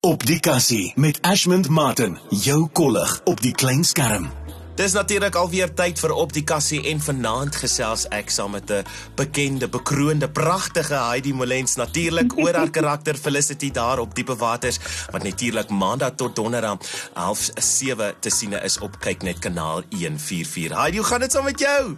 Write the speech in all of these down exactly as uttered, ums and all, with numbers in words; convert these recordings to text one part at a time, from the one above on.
Op die kassie met Ashmond Martin, jou kollig op die klein skerm. Dis natuurlik alweer tyd vir Op die Kassie en vanaand gesels ek saam met 'n bekende, bekroonde, pragtige Heidi Molens, natuurlik oor haar karakter Felicity daar op Diepe Waters, wat natuurlik maandag tot donderdag half sewe te sien is op Kyknet kanaal een vyf vier. Heidi, hoe gaan dit saam met jou?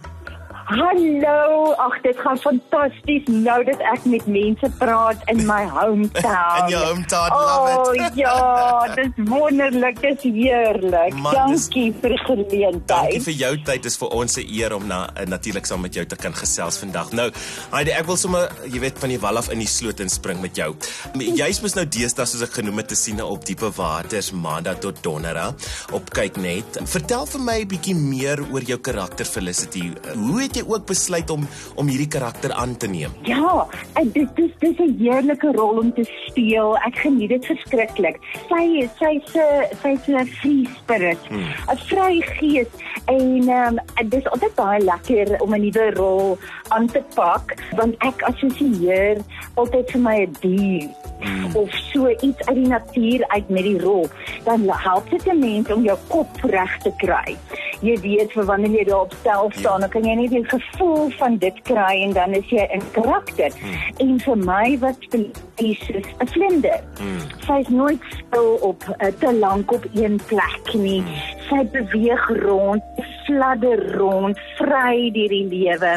Hallo, ag dit gaan fantasties nou dat ek met mense praat in my hometown. In jou hometown, love it. Oh ja, dit is wonderlik, dit is heerlik. Man, dankie dis, vir die geleentheid. Dankie vir jou tyd, dit is vir ons 'n eer om na, natuurlik saam met jou te kan gesels vandag. Nou, Heidi, ek wil sommer, jy weet, van die wal af in die sloot inspring met jou. Jy's mos nou deesdae soos ek genoem het te sien op Diepe Waters, maandag tot donderdag op Kyknet. Vertel vir my 'n bietjie meer oor jou karakter Felicity. Hoe het jy ook besluit om om hierdie karakter aan te neem? Ja, en dit is dis 'n heerlike rol om te speel. Ek geniet dit verskriklik. Sy sy's 'n sy's 'n free spirit, 'n hmm. vrye gees en um, dit is altyd baie lekker om 'n nuwe rol aan te pak, want ek assosieer altyd vir my 'n dier hmm. of so iets uit die natuur uit met die rol. Dan help dit 'n mens om jou kop reg te kry. Jy weet, vir wanneer jy daar op stel staan, dan kan jy net die gevoel van dit kry en dan is jy in karakter. Hmm. En vir my wat is 'n vlinder. Hmm. Sy is nooit stil op uh, te lank op een plek nie. Hmm. Sy beweeg rond, fladder rond, vry deur die lewe.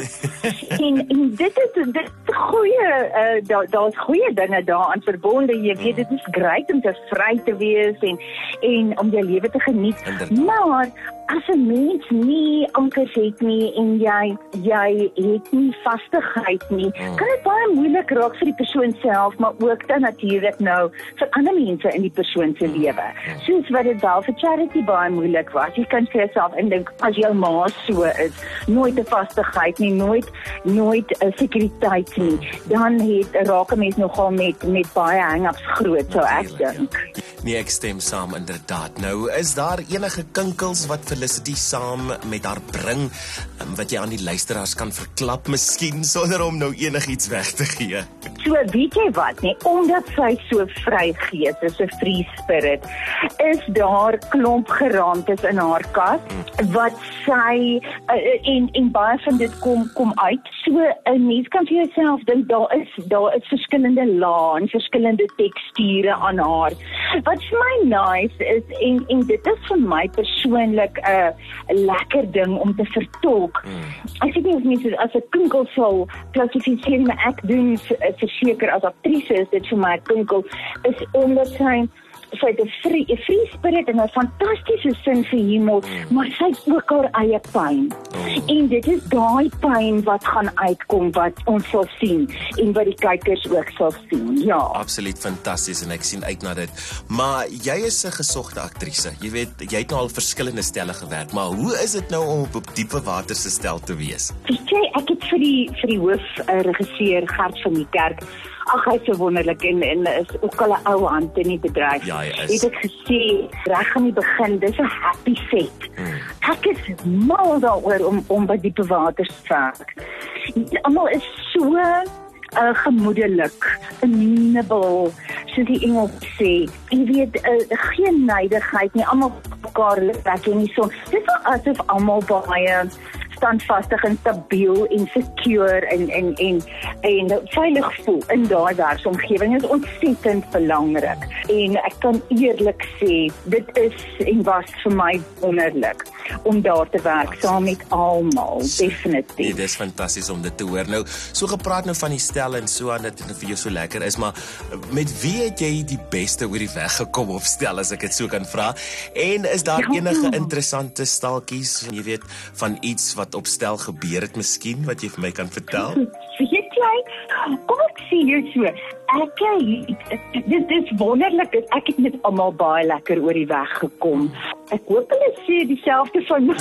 en en dit is dit goeie uh, daar daar's goeie dinge daaraan verbonde. Jy weet, dit is great om te vry te wees en en om jou lewe te geniet. Maar as 'n mens nie ankers het nie en jy jy het nie vastigheid nie, mm. kan dit baie moeilik raak vir die persoon self, maar ook dan natuurlik nou vir ander mense in die persoon se lewe. Soos wat dit wel vir Charity baie moeilik was. Jy kan vir jouself indink, as jou ma so is, nooit 'n vastigheid nie, nooit nooit 'n sekuriteit nie, dan het raak 'n mens nogal met met baie hang-ups groot, sou ek dink. Nee, ek stem saam inderdaad. Nou, is daar enige kinkels wat Felicity saam met haar bring, wat jy aan die luisteraars kan verklap, miskien, sonder om nou enigiets weg te gee? So, weet jy wat, nie? Omdat sy so vry gees is, so free spirit, is daar klomp geraamtes in haar kas, wat sy, uh, en, en baie van dit kom, kom uit. So, 'n mens kan vir jouself dink, daar is, daar is verskillende lae en verskillende teksture aan haar. Wat vir my nice is, en, en dit is vir my persoonlik 'n uh, lekker ding om te vertolk. Mm. Ek weet nie of mense as 'n kinkel sal klassifiseer, maar ek doen verseker as aktrise is dit vir my 'n kinkel, is omdat sy sy het 'n free, 'n free spirit en 'n fantastiese sin vir humor, mm. maar sy het ook haar eie pyn. Oh. En dit is daai pyn wat gaan uitkom, wat ons sal sien, en wat die kykers ook sal sien, ja. Absoluut fantasties, en ek sien uit na dit. Maar jy is 'n gesogte aktrise. Jy weet, jy het nou al verskillende stelle gewerk, maar hoe is dit nou om op Diepe Waters se stel te wees? Weet jy, ek het vir die, vir die hoof uh, regisseur, Gert van die Kerk, ag, hy is so wonderlik en, en is ook al 'n ou hand in die bedryf. Ja, hy is. Het ek gesê, reg aan die begin, dis 'n happy set. Hmm. Ek is mal daaroor om, om by Diepe Waters te werk. Almal is so uh, gemoedelik, amenable, soos die Engels sê. Jy weet, uh, geen neidigheid nie, almal mekaar lekker nie so. Dit is asof almal baie standvastig en stabiel en secure en en en en veilig voel in daai werksomgewing is ontsettend belangrik. En ek kan eerlik sê, dit is en was vir my wonderlik om daar te werk saam met almal, definitief. Nee, dit is fantasties om dit te hoor. Nou, so gepraat nou van die stel en so aan dat dit vir jou so lekker is, maar met wie het jy die beste oor die weg gekom op stel, as ek dit so kan vra? En is daar ja, enige interessante staaltjies, jy weet, van iets wat op stel gebeur het miskien, wat jy vir my kan vertel? Weet jy, kom ek sê jou so, ek het, dit is wonderlik, ek het met almal baie lekker oor die weg gekom. Ek hoop hulle sê dieselfde van my.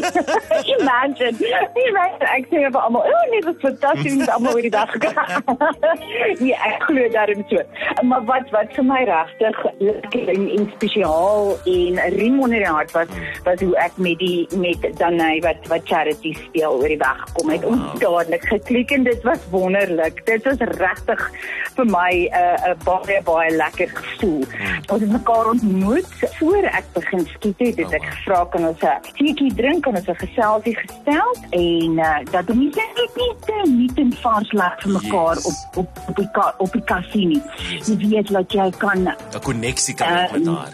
Imagine, imagine, ek sê vir almal, oh nee, dit is fantasties, met almal oor die weg gekom. Nee, ek glo daarin so. Maar wat, wat vir my regtig lekker en, en spesiaal en riem onder die hart was, was hoe ek met die, met Danai, wat, wat Charity speel, oor die weg gekom het, ondadelik geklik en dit was wonderlik. Dit was regtig vir my 'n uh, uh, baie baie lekker gevoel. Hmm. Ons het mekaar ontmoet voor ek begin skiet het, het oh, ek gevra kan ons 'n teetjie drink, kan ons 'n geselsie gestel en uh, dat ons net nie te niet en vars laat vir mekaar yes. op op op die ka, op die kassie nie. Yes. Jy weet dat jy kan 'n koneksie kan uh, met haar.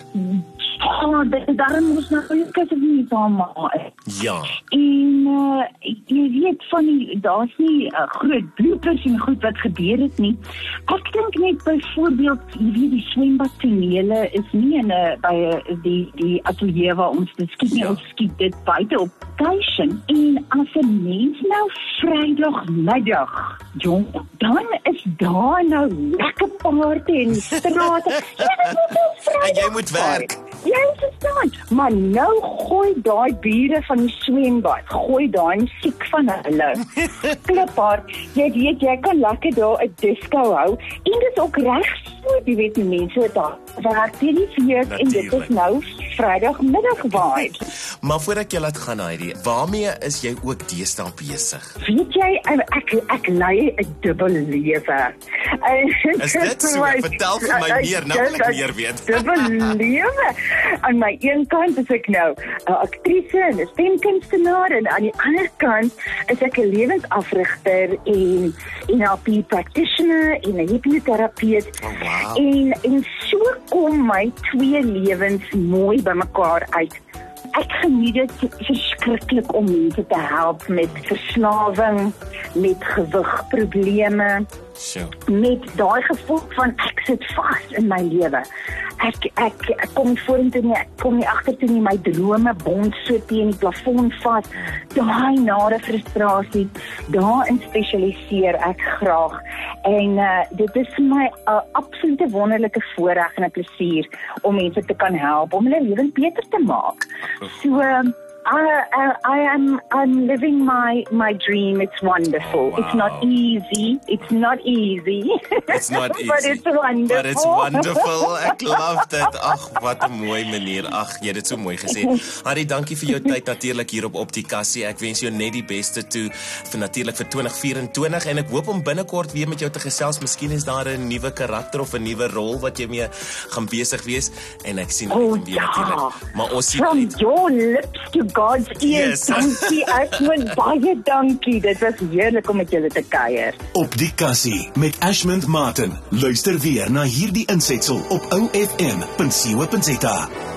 Ja, dit daarom moes nou nie kyk of nie daar Ja. En uh, jy weet van die daar's nie uh, groot bloopers en goed wat gebeur het nie. Ek dink net byvoorbeeld, jy weet die swembadtonele is nie in 'n by a, die die ateljee waar ons dit skiet nie, ja. Ons skiet dit buite op station. En as 'n mens nou Vrydagmiddag, jong, dan is daar nou lekker party in die strate. Ja, en jy moet werk. Jy verstaan, maar nou gooi daai bure van die swembad, gooi daai musiek van hulle. Kliphard, jy weet, jy kan lekker daar 'n disco hou, en dit is ook reg so, jy weet die mense daar werk teen die vier, en dit is nou Vrydagmiddag vibe. Maar voor ek jy laat gaan, Heidi, waarmee is jy ook deesdae besig? Weet jy, ek, ek lei 'n dubbel lewe. Is dit so? Vertel vir my meer, nou wil ek meer weet. Dubbel lewe. Aan my een kant is ek nou 'n aktrise en 'n stemkunstenaar en aan die ander kant is ek 'n lewensafrigter en N L P practitioner en 'n hipnoterapeut. Oh, wow. En en so kom my twee lewens mooi bymekaar uit. Ek geniet dit verskriklik om mense te help met verslawing, met gewigprobleme, sure. met daai gevoel van ek sit vas in my lewe. Ek ek, ek kom vorentoe nie, ek kom nie agtertoe nie, my drome bond so teen die plafon vas. Daai nare frustrasie, daarin spesialiseer ek graag. En uh, dit is vir my 'n uh, absolute wonderlike voorreg en 'n plesier om mense te kan help om hulle lewens beter te maak. So um, I, I, I am I'm living my my dream. It's wonderful. Oh, wow. It's not easy. It's not easy. It's not easy. But it's wonderful. But it's wonderful. Ek love dit. Ag, wat 'n mooi manier. Ag, jy het dit so mooi gesê. Harry, dankie vir jou tyd natuurlik hier op Op die Kassie. Ek wens jou net die beste toe vir natuurlik vir twintig vyf-en-twintig en ek hoop om binnekort weer met jou te gesels. Miskien is daar 'n nuwe karakter of 'n nuwe rol wat jy mee gaan besig wees en ek sien oh, weer ja. natuurlik. Maar ons sien From uit. your lips to God's ears. Yes. Dankie, Ashmond, baie dankie. Dit was heerlik om met julle te kuier. Op die Kassie met Ashmond Martin. Luister weer na hierdie insetsel op o f m punt co punt za.